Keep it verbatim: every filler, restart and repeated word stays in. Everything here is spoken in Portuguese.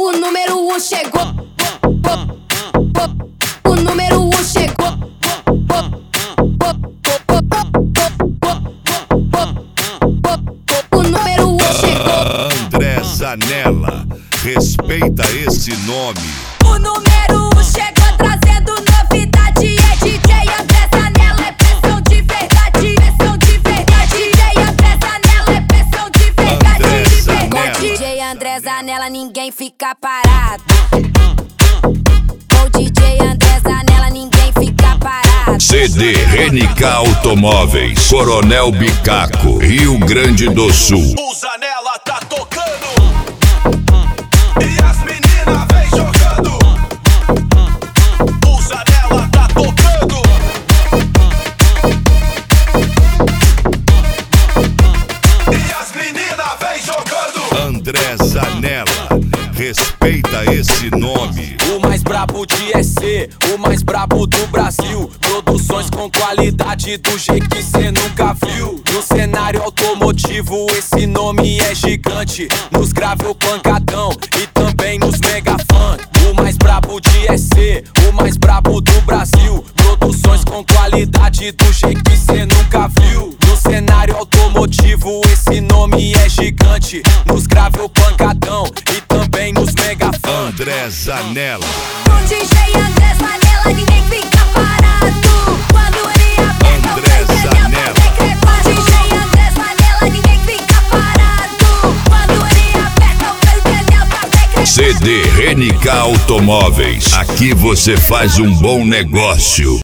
O número um chegou. O número um chegou. O número um chegou. André Zanella, respeita esse nome. O número um chegou trazendo novidade. É D J André Zanella, é pressão de verdade. Pressão de verdade. D J André Zanella, é pressão de verdade. André De Zanella. verdade. D J André Zanella, ninguém fica parado. Com D J André Zanella, ninguém fica parado. C D Renica Automóveis, Coronel Bicaco, Rio Grande do Sul. O Zanella tá tocando e as meninas vem jogando. O Zanella tá tocando e as meninas vem jogando. André Zanella, respeita esse nome. O mais brabo de E C, o mais brabo do Brasil. Produções com qualidade do jeito que cê nunca viu. No cenário automotivo esse nome é gigante. Nos grave o pancadão e também nos mega funk. O mais brabo de E C, o mais brabo do Brasil. Produções com qualidade do jeito que cê nunca viu. No cenário automotivo esse nome é gigante. Nos grave o pancadão e também nos mega funk. André Zanella. Com D J André Zanella, ninguém fica parado. Quando ele aperta o André play, Zanella. com D J André Zanella, ninguém fica parado. Quando ele aperta o play, entendeu? Tá bem C D Renica Automóveis, aqui você faz um bom negócio.